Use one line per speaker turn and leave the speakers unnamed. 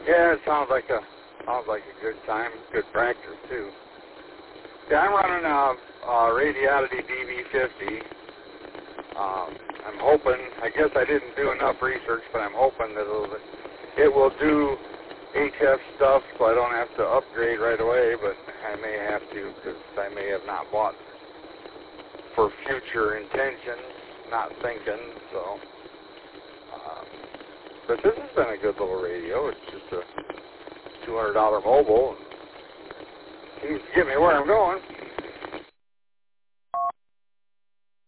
Yeah, it sounds like a good time, good practice too. Yeah, I'm running a Radiality DB50. I'm hoping. I guess I didn't do enough research, but I'm hoping that it will do HF stuff, so I don't have to upgrade right away. But I may have to because I may have not bought for future intentions, not thinking. So, but this has been a good little radio. It's just a $200 mobile. Seems to get me where I'm going.